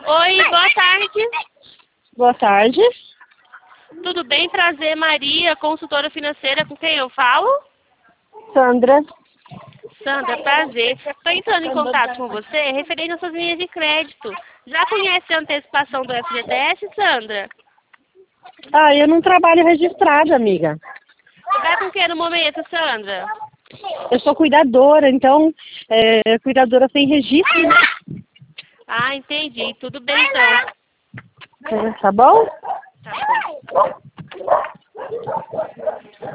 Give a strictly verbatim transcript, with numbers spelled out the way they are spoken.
Oi, boa tarde. Boa tarde. Tudo bem? Prazer, Maria, consultora financeira, com quem eu falo? Sandra. Sandra, prazer. Estou entrando em contato com você referente às suas linhas de crédito. Já conhece a antecipação do F G T S, Sandra? Ah, eu não trabalho registrada, amiga. Você vai com quem no momento, Sandra? Eu sou cuidadora, então, é, cuidadora sem registro, né? Ah, entendi. Tudo bem, então. É, tá bom? Tá bom.